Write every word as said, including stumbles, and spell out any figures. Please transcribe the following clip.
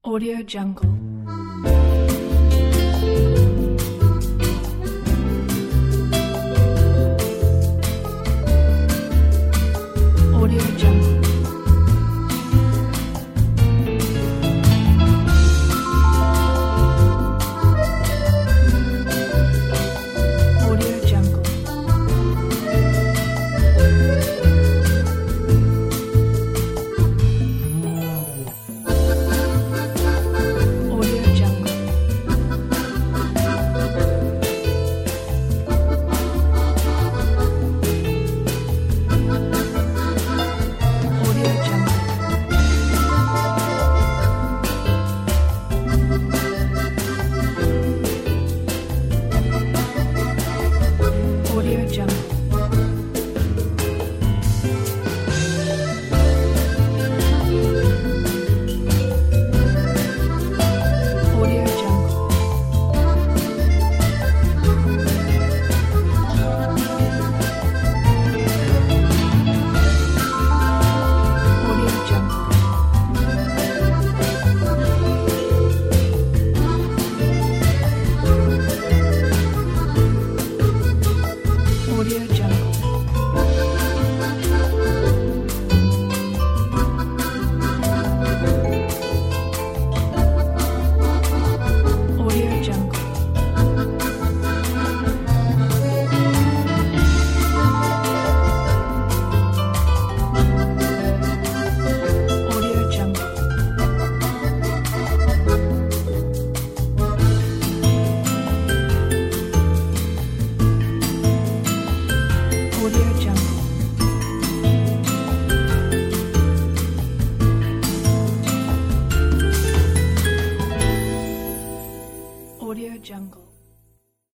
Audio Jungle. Audio Jungle. Audio Jungle. Audio Jungle. Audio Jungle. Audio Jungle. Audio Jungle. Audio Jungle. Audio Jungle. Audio Jungle. Audio Jungle. Audio Jungle. Audio Jungle.